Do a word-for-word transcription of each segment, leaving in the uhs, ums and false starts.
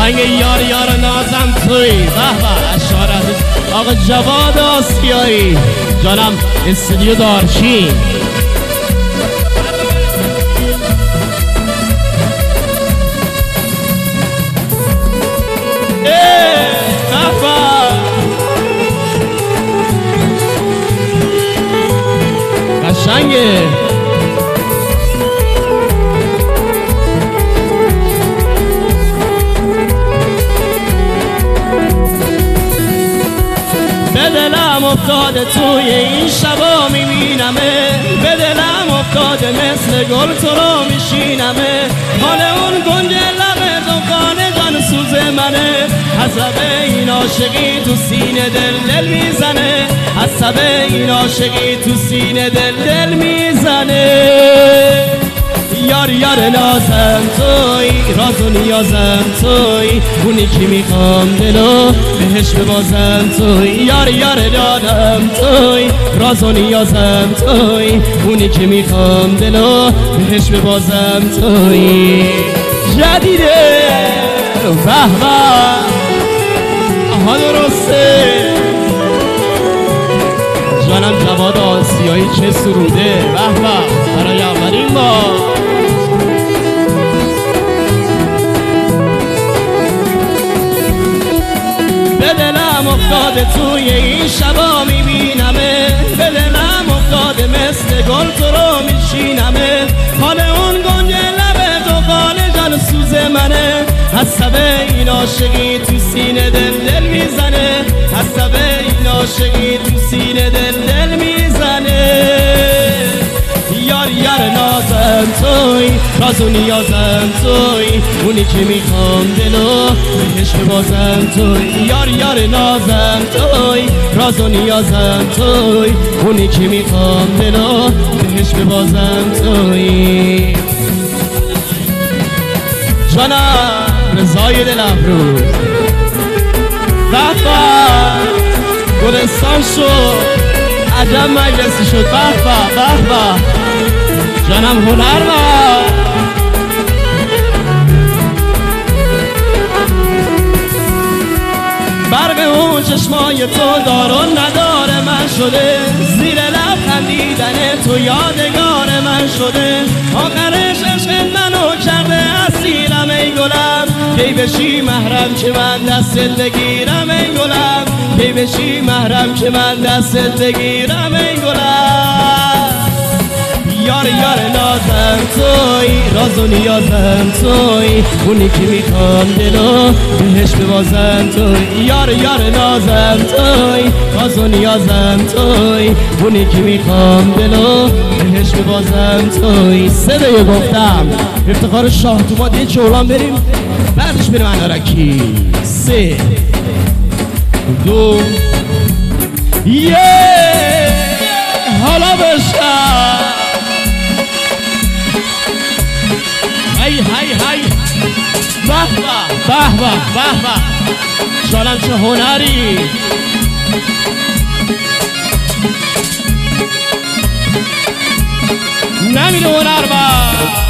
قشنگ یار یار نازم توی به به اشارت آقا جواد آسیایی جانم استودیو دارچین قشنگه به دلم افتاده توی این شبا میبینمه به دلم افتاده مثل گل تو رو میشینمه حال اون گنج لب دکان جان سوز منه حسب این عاشقی تو سینه دل دل میزنه حسب این عاشقی تو سینه دل دل میزنه یار یار نازم توی راز و نیازم توی اونی که میخوام دلو بهش ببازم توی یار یار دادم توی راز و نیازم توی اونی که میخوام دلو بهش ببازم توی جدیده به به آها درسته جانم جواد آسیایی چه سروده به به برای اولین بار به دلم افتاده توی این شبا میبینمه به دلم افتاده مثل گل تو رو میشینمه حال اون گنج لب دکان جان سوز منه حسب این عاشقی تو سینه دل دل میزنه حسب این عاشقی تو سینه دل دل میزنه یار یار نازم توی راز و نیازم توی اونی که میخوام دلو بهش ببازم توی یار یار نازم توی راز و نیازم توی اونی که میخوام دلو بهش ببازم توی جانم رضای دل افروز بحبا گلستان شد عجب مجلسی شد بحبا بحبا جانم هنر با برق اون چشمای تو دار و نداره من شده زیر لب خندیدن تو یادگار من شده آخرش عشق منو کرده اسیرم ای گلم کی بشی محرم که من دستت بگیرم ای گلم کی بشی محرم که من دستت بگیرم ای گلم یار یار نازم توی راز و نیازم توی اونی که میخوام دلو بهش ببازم توی یار یار نازم توی راز و نیازم توی اونی که میخوام دلو بهش ببازم توی سه دیگه گفتم افتخار شاه تو ما دیگه چولان بریم بعدش بریم انارکی سه دو یه حالا بشتم هی هی هی به به به به به جانم چه هنری نمیره هنر با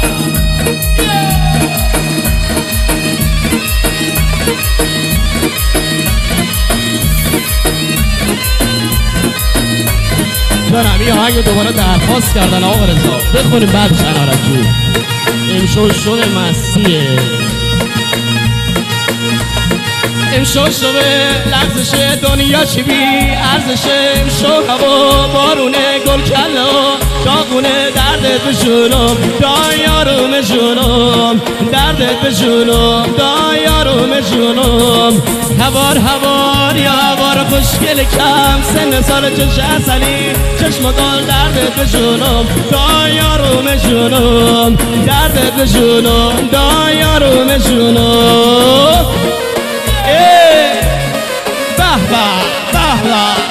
جانم یه آهنگ دوباره درخواست کردن آقا رضا بخونیم بعدش انارکی امشو شده مسیه امشو شده لغزش دنیا چی بی ارزشه امشو هوا بارونه گل کله و داغونه دردت به جونم دایارم جونم دردت به جونم دایارم جونم هوار هوار یا هوار خوشگل کم سن سال چش اصلی چشم گل دردت به جونم دایارم جونم دردت به جونم دایارم جونم به به به به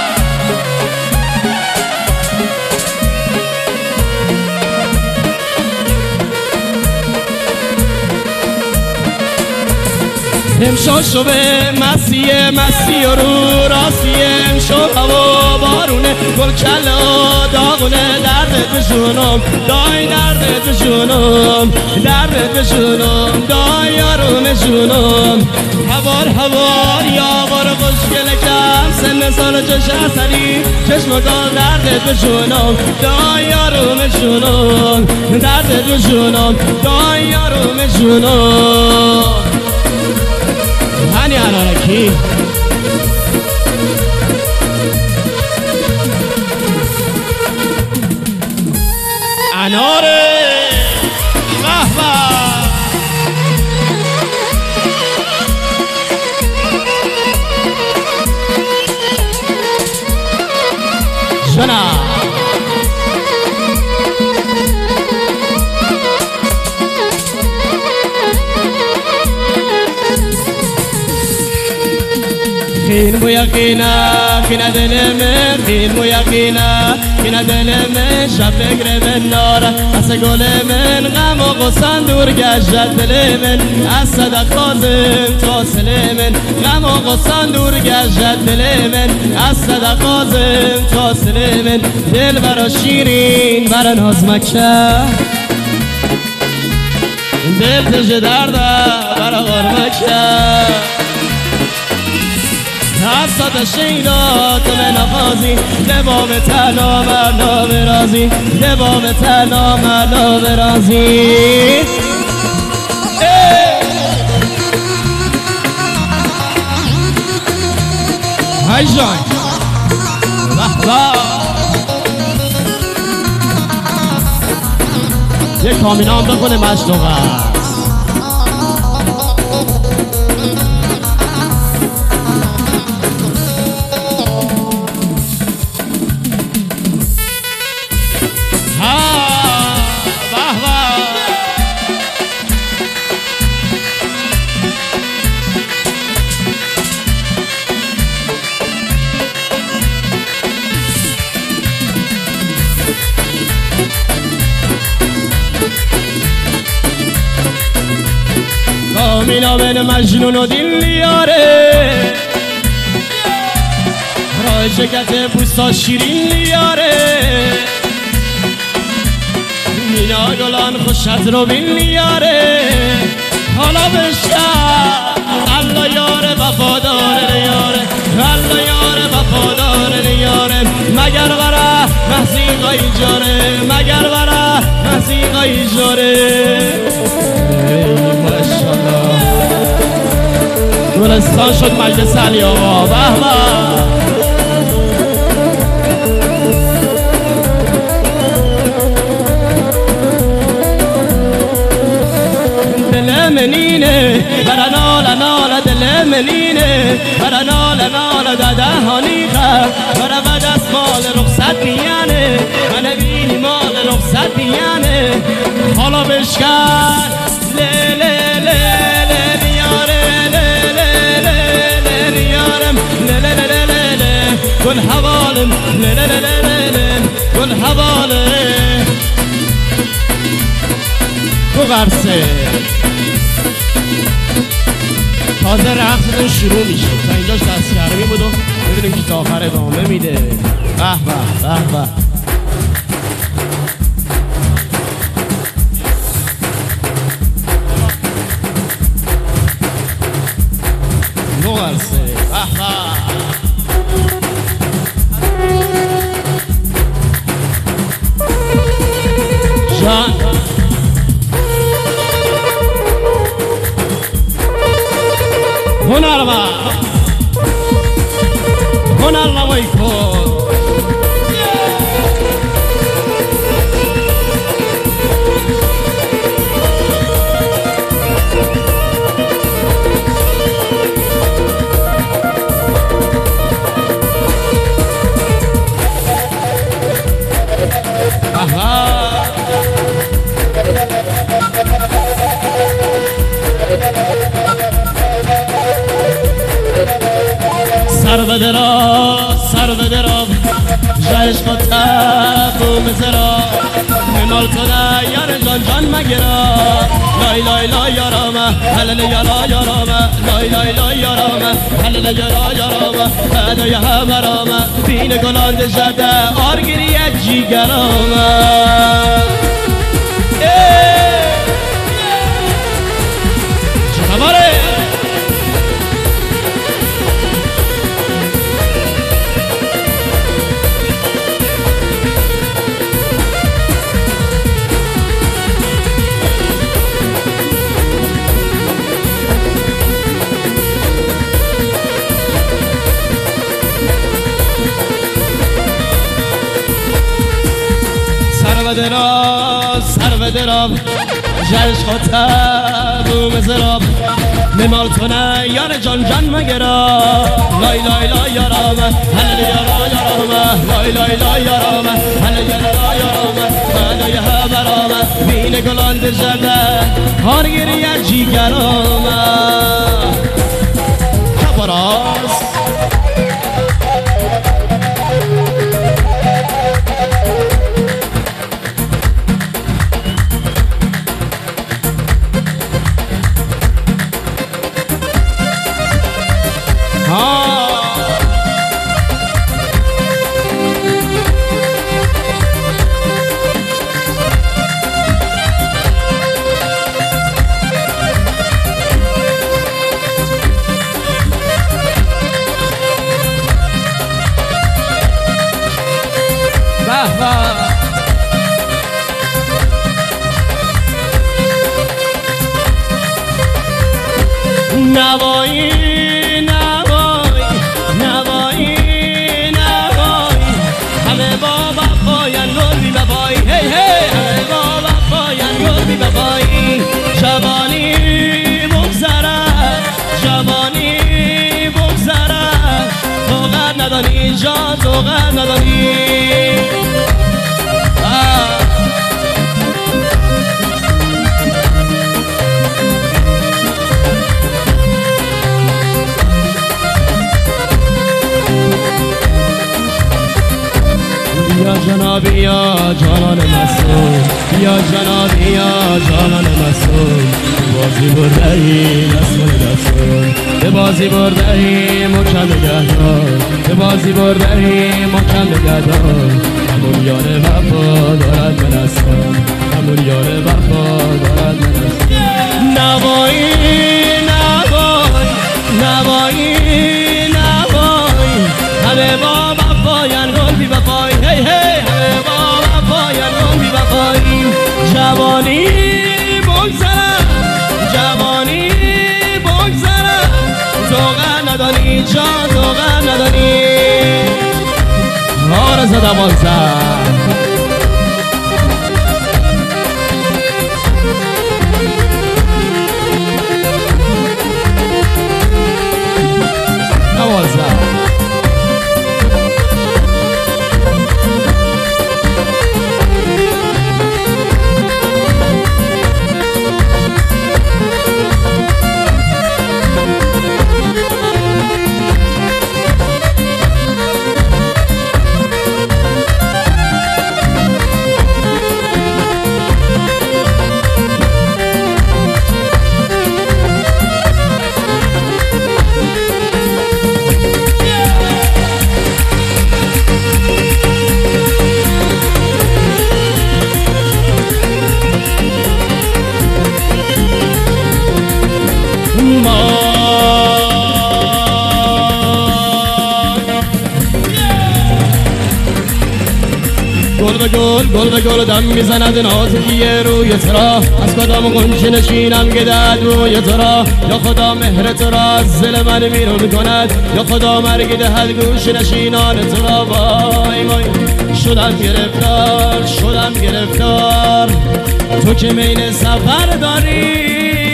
امشو شو به مسیه مسیح رو راستیه امشو هوا بارونه گل کلا داغونه درد بشونم دای درد بشونم درد بشونم دای یارم جونم هوار هوار یا بار خوشگل کم سن سال چش اثری چشم دار درد بشونم دای یارم جونم درد بشونم دای یارم جونم هنی علارکی اناره به به جناب خين مو يقينا خين دل من خين مو يقينا خين دل من شب بگره من نار از گل من غم و غصن دور گشت دل من از صدق خازم فاصل من غم و غصن دور گشت دل من از صدق خازم فاصل من دل برا شیرین برا ناز مکشه دل تج درده برا غرمکشه حسد شیدا تو به نفازی لبام تلا مرلا برازی لبام تلا مرلا برازی های جان یک کامینان بخونه مشتوقه کامینا بین مجنون و دیلیاره راه شکت بوستا شیرین لیاره مینا گلان خوشت رو بین لیاره حالا بشکر الله یاره وفاداره یاره الله یاره وفاداره یاره مگر برا محسیقای جاره مگر برا محسیقای جاره گلستان شد مجلس علی آقا به به دل منینه برا نالا نالا دل منینه برا نالا نالا داده هانیخه برا بعد از مال رخصت میانه من بینی مال رخصت میانه حالا بشکر لی لی لی لی یاره لی لی لی لی یارم لی لی لی لی لی گل حوالم لی لی لی لی لی گل حوالم بغرسه تازه رقصتون شروع میشه تا اینجاش دستگرمی بود و میبینیم که تا آخر ادامه میده به به به به بغرسه به به جان هنرمند هنرنمایی کن سر به درا سر به درا جایش با تب و مزرا مال تو نه یار جان جان مگرا لای لای لای یارامه هلل یالا یارامه لای لای لای یارامه هلل یارا یارامه هدای همرامه بین گلان دجده آرگیری جیگرامه چه خبره؟ سر و دراب سر و دراب جلش خاطر بوم زراب نمال تو نه یار جان جان مگرا لای لای لای یارامه هل یارا یارامه لای لای لای یارامه هل یارا یارامه هدای همرامه بین گلان دجده هارگیری جیگرامه خبراز نوایی نوایی نوایی نوایی همه بابا پاین گل بی ببایی هی هی همه بابا پاین گل بی ببایی جوانی بگذرد جوانی بگذرد طاقت ندانی جان طاقت ندانی یا جنابی یا جانان مسئول یا جنابی یا جانان مسئول بازی برده ای دستمال دستمال به بازی برده ای مکم نگهدار به بازی برده ای مکم نگهدار همون یار وفا دارد من هستم همون یار وفا دارد من هستم نوایی نوایی نوایی نوایی همه با وفاین گل بی وفایی هی هی همه با وفاین گل بی وفایی جوانی بگذرد جوانی بگذرد طاقت ندانی جان طاقت ندانی آرزو دوازده گل به گل گل به گل دم میزند نازکیه روی ترا از کدام غنچه نشینم گدد روی ترا یا خدا مهر ترا از دل من بیرون کند یا خدا مرگ دهد گوش نشینان ترا وای وای شدم گرفتار شدم گرفتار تو که میل سفر داری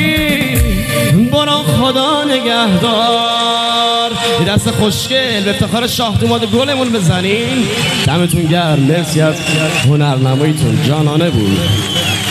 برو خدا نگهدار دست خوشگل به افتخار شاه دوماد گلمون بزنین دمتون گرم مرسی از هنرنماییتون جانانه بود